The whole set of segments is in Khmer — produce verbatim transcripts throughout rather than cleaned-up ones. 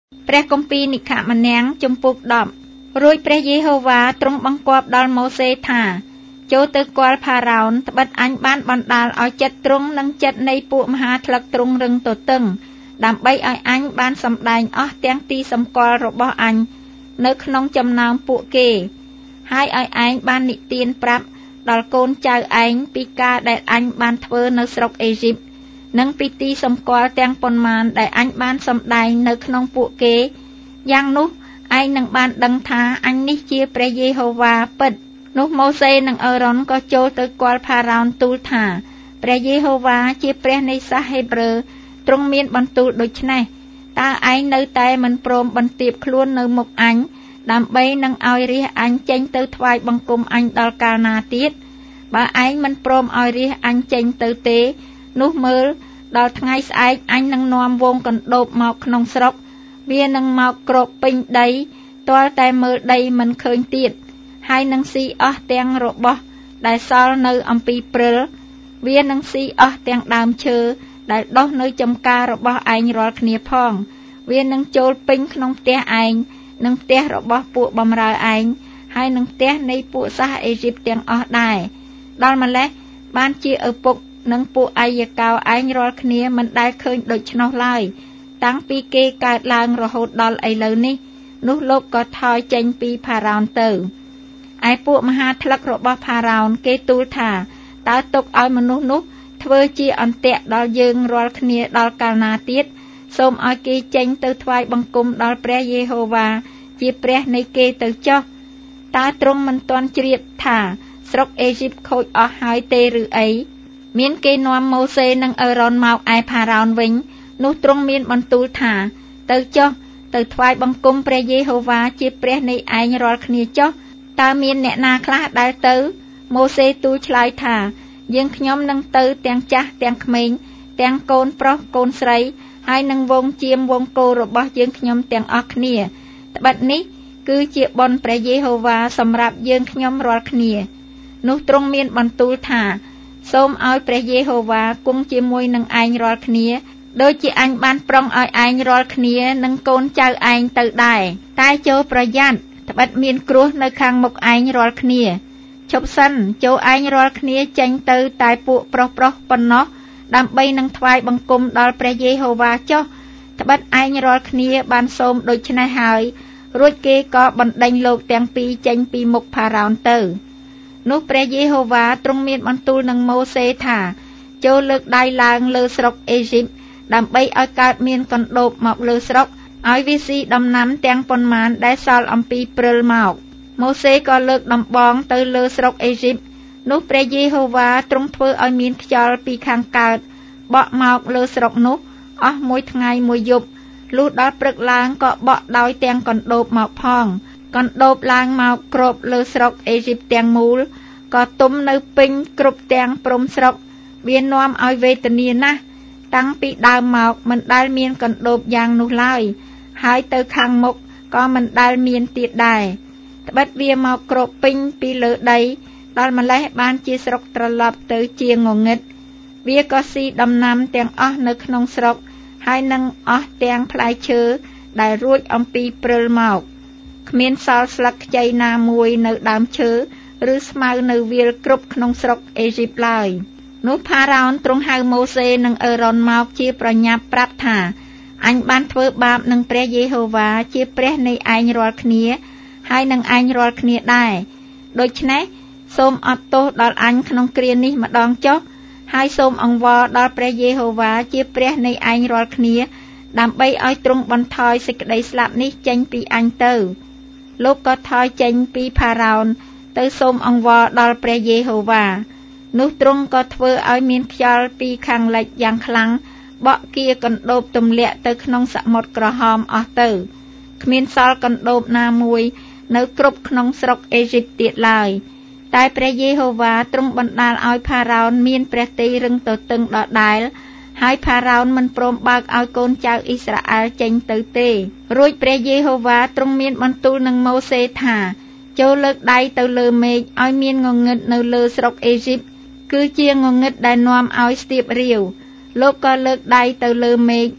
ព្រះគម្ពីរនិខមនាងជំពូកដប់រួចព្រះយេហូវ៉ាទ្រង់បង្គាប់ដល់ម៉ូសេថាចូលទៅគាល់ផារ៉ោនត្បិតអញបានបណ្ដាលឲ្យចិត្តទ្រង់និងចិត្តនៃពួកមហាថ្លឹកទ្រង់រឹងទទឹងដើម្បីឲ្យអញបានសម្ដែងអស់ទាំងទីសម្គាល់របស់អញនៅក្នុងចំណោមពួកគេហើយឲ្យឯងបាននិទានប្រាប់ដល់កូនចៅឯងពីការដែលអញបានធ្វើនៅស្រុកអេស៊ីបនិងពីទីសម្គាល់ទាំងប៉ុន្មានដែលអញបានសម្ដែងនៅក្នុងពួកគេយ៉ាងនោះឯងនឹងបានដឹងថាអញនេះជាព្រះយេហូវ៉ាពិតនោះម៉ូសេនិងអេរ៉ុនក៏ចូលទៅគាល់ផារ៉ោនទូលថាព្រះយេហូវ៉ាជាព្រះនៃសាសហេប្រឺទ្រង់មានបន្ទូលដូច្នេះតើឯងនៅតែមិនព្រមបន្ទាបខ្លួននៅមុខអញដើម្បីនឹងឲ្យរាជអញចេញទៅថ្វាយបង្គំអញដល់កាលណាទៀតបើឯងមិនព្រមឲ្យរាជអញចេញទៅទេនោះមើលដល់ថ្ងៃស្អែកអញនឹងនាំវងកណ្ដូបមកក្នុងស្រុកវានឹងមកគ្របពេញដីទាល់តែមើលដីមិនឃើញទៀតហើយនឹងស៊ីអស់ទាំងរបស់ដែលសល់នៅអំពីព្រិលវានឹងស៊ីអស់ទាំងដើមឈើដែលដុះនៅចំការរបស់ឯងរាល់គ្នាផងវានឹងចូលពេញក្នុងផ្ទះឯងនិងផ្ទះរបស់ពួកបម្រើឯងហើយនឹងផ្ទះនៃពួកសាសអេស៊ីបទាំងអស់ដែរដល់ម្លេះបានជាឪពុកនិងពួកអាយកោឯងរាល់គ្នាមិនដែលឃើញដូច្នោះឡើយតាំងពីគេកើតឡើងរហូតដល់ឥឡូវនេះនោះលោកក៏ថយចេញពីផារ៉ោនទៅឯពួកមហាថ្លឹករបស់ផារ៉ោនគេទូលថាតើទុកឲ្យមនុស្សនោះធ្វើជាអន្ទាក់ដល់យើងរាល់គ្នាដល់កាលណាទៀតសូមឲ្យគេចេញទៅថ្វាយបង្គំដល់ព្រះយេហូវ៉ាជាព្រះនៃគេទៅចុះតើទ្រង់មិនទាន់ជ្រាបថាស្រុកអេស៊ីបខូចអស់ហើយទេឬអីមានគេនាំម៉ូសេនិងអេរ៉ុនមកឯផារ៉ោនវិញនោះទ្រង់មានបន្ទូលថាទៅចុះទៅថ្វាយបង្គំព្រះយេហូវ៉ាជាព្រះនៃឯងរាល់គ្នាចុះតើមានអ្នកណាខ្លះដែលទៅម៉ូសេទូលឆ្លើយថាយើងខ្ញុំនឹងទៅទាំងចាស់ទាំងក្មេងទាំងកូនប្រុសកូនស្រីហើយនឹងវងជាមវងគោរបស់យើងខ្ញុំទាំងអស់គ្នាត្បិតនេះគឺជាបុណ្យព្រះយេហូវ៉ាសម្រាប់យើងខ្ញុំរាល់គ្នានោះទ្រង់មានបន្ទូលថាសូមឲ្យព្រះយេហូវ៉ាគង់ជាមួយនឹងឯងរាល់គ្នាដូចជាអញបានប្រុងឲ្យឯងរាល់គ្នានិងកូនចៅឯងទៅដែរតែចូលប្រយ័ត្នត្បិតមានគ្រោះនៅខាងមុខឯងរាល់គ្នាឈប់សិនចូលឯងរាល់គ្នាចេញទៅតែពួកប្រុសប្រុសប៉ុណ្ណោះដើម្បីនឹងថ្វាយបង្គំដល់ព្រះយេហូវ៉ាចុះត្បិតឯងរាល់គ្នាបានសូមដូច្នេះហើយរួចគេក៏បណ្ដេញលោកទាំងពីរចេញពីមុខផារ៉ោនទៅនោះព្រះយេហូវ៉ាទ្រង់មានបន្ទូលនឹងម៉ូសេថាចូលលើកដៃឡើងលើស្រុកអេស៊ីបដើម្បីឲ្យកើតមានកណ្ដូបមកលើស្រុកឲ្យវាស៊ីដំណាំទាំងប៉ុន្មានដែលសល់អំពីព្រិលមកម៉ូសេក៏លើកដំបងទៅលើស្រុកអេស៊ីបនោះព្រះយេហូវ៉ាទ្រង់ធ្វើឲ្យមានខ្យល់ពីខាងកើតបក់មកលើស្រុកនោះអស់មួយថ្ងៃមួយយប់លុះដល់ព្រឹកឡើងក៏បក់ដោយទាំងកណ្ដូបមកផងកណ្ដូបឡើងមកគ្របលើស្រុកអេស៊ីបទាំងមូលក៏ទុំនៅពេញគ្រប់ទាំងព្រំស្រុកវានាំឲ្យវេទនាណាស់តាំងពីដើមមកមិនដែលមានកណ្ដូបយ៉ាងនោះឡើយហើយទៅខាងមុខក៏មិនដែលមានទៀតដែរត្បិតវាមកគ្របពេញពីលើដីដល់ម្លេះបានជាស្រុកត្រឡប់ទៅជាងងឹតវាក៏ស៊ីដំណាំទាំងអស់នៅក្នុងស្រុកហើយនឹងអស់ទាំងផ្លែឈើដែលរួចអំពីព្រិលមកគ្មានសល់ស្លឹកខ្ចីណាមួយនៅដើមឈើឬស្មៅនៅវាលគ្រប់ក្នុងស្រុកអេស៊ីបឡើយនោះផារ៉ោនទ្រង់ហៅម៉ូសេនិងអេរ៉ុនមកជាប្រញាប់ប្រាប់ថាអញបានធ្វើបាបនឹងព្រះយេហូវ៉ាជាព្រះនៃឯងរាល់គ្នាហើយនឹងឯងរាល់គ្នាដែរដូច្នេះសូមអត់ទោសដល់អញក្នុងគ្រានេះម្ដងចុះហើយសូមអង្វរដល់ព្រះយេហូវ៉ាជាព្រះនៃឯងរាល់គ្នាដើម្បីឲ្យទ្រង់បន្ថយសេចក្តីស្លាប់នេះចេញពីអញទៅលោកក៏ថយចេញពីផារ៉ោនទៅសូមអង្វរដល់ព្រះយេហូវ៉ានោះទ្រង់ក៏ធ្វើឲ្យមានខ្យល់ពីខាងលិចយ៉ាងខ្លាំងបក់គៀកណ្ដូបទម្លាក់ទៅក្នុងសមុទ្រក្រហមអស់ទៅគ្មានសល់កណ្ដូបណាមួយនៅគ្រប់ក្នុងស្រុកអេស៊ីបទៀតឡើយតែព្រះយេហូវ៉ាទ្រង់បណ្ដាលឲ្យផារ៉ោនមានព្រះទ័យរឹងទទឹងដដែលហើយផារ៉ោនមិនព្រមបើកឲ្យកូនចៅអ៊ីស្រាអែលចេញទៅទេរួចព្រះយេហូវ៉ាទ្រង់មានបន្ទូលនឹងម៉ូសេថាចូលលើកដៃទៅលើមេឃឲ្យមានងងឹតនៅលើស្រុកអេស៊ីបគឺជាងងឹតដែលនាំឲ្យស្ទាបរាវលោកក៏លើកដៃទៅលើមេឃ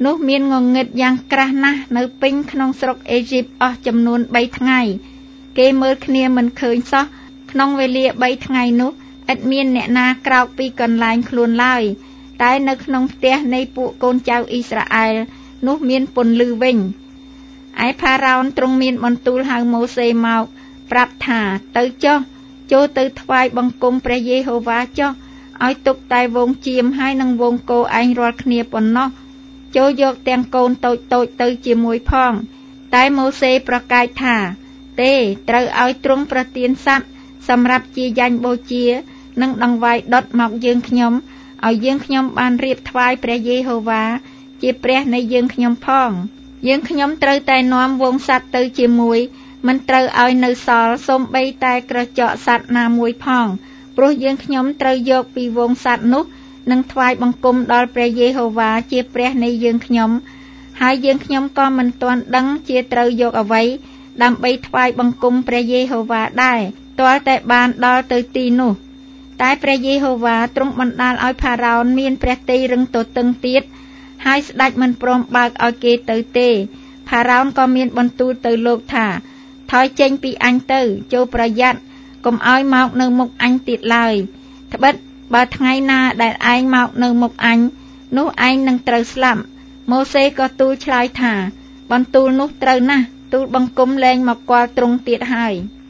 នោះមានងងឹតយ៉ាងក្រាស់ណាស់នៅពេញក្នុងស្រុកអេស៊ីបអស់ចំនួនបីថ្ងៃគេមើលគ្នាមិនឃើញសោះក្នុងវេលាបីថ្ងៃនោះឥតមានអ្នកណាក្រោកពីកន្លែងខ្លួនឡើយតែនៅក្នុងផ្ទះនៃពួកកូនចៅអ៊ីស្រាអែលនោះមានពន្លឺវិញឯផារ៉ោនទ្រង់មានបន្ទូលហៅម៉ូសេមកប្រាប់ថាទៅចុះចូលទៅថ្វាយបង្គំព្រះយេហូវ៉ាចុះឲ្យទុកតែវងជៀមហើយនឹងវងគោឯងរាល់គ្នាប៉ុណ្ណោះចូលយកទាំងកូនតូចតូចទៅជាមួយផងតែម៉ូសេប្រកែកថាទេត្រូវឲ្យទ្រង់ប្រទានសត្វសម្រាប់ជាយ៉ាញ់បូជានិងដង្វាយដុតមកយើងខ្ញុំឲ្យយើងខ្ញុំបានរៀបថ្វាយព្រះយេហូវ៉ាជាព្រះនៃយើងខ្ញុំផងយើងខ្ញុំត្រូវតែនាំវងសត្វទៅជាមួយមិនត្រូវឲ្យនៅសល់សូម្បីតែក្រចកសត្វណាមួយផងព្រោះយើងខ្ញុំត្រូវយកពីវងសត្វនោះនិងថ្វាយបង្គំដល់ព្រះយេហូវ៉ាជាព្រះនៃយើងខ្ញុំហើយយើងខ្ញុំក៏មិនទាន់ដឹងជាត្រូវយកអ្វីដើម្បីថ្វាយបង្គំព្រះយេហូវ៉ាដែរទាល់តែបានដល់ទៅទីនោះតែព្រះយេហូវ៉ាទ្រង់បណ្ដាលឲ្យផារ៉ោនមានព្រះទ័យរឹងទទឹងទៀតហើយស្ដេចមិនព្រមបើកឲ្យគេទៅទេផារ៉ោនក៏មានបន្ទូលទៅលោកថាថយចេញពីអញទៅចូលប្រយ័ត្នកុំឲ្យមកនៅមុខអញទៀតឡើយត្បិតបើថ្ងៃណាដែលឯងមកនៅមុខអញនោះឯងនឹងត្រូវស្លាប់ម៉ូសេក៏ទូលឆ្លើយថាបន្ទូលនោះត្រូវណាស់ទូលបង្គំលែងមកគាល់ទ្រង់ទៀតហើយ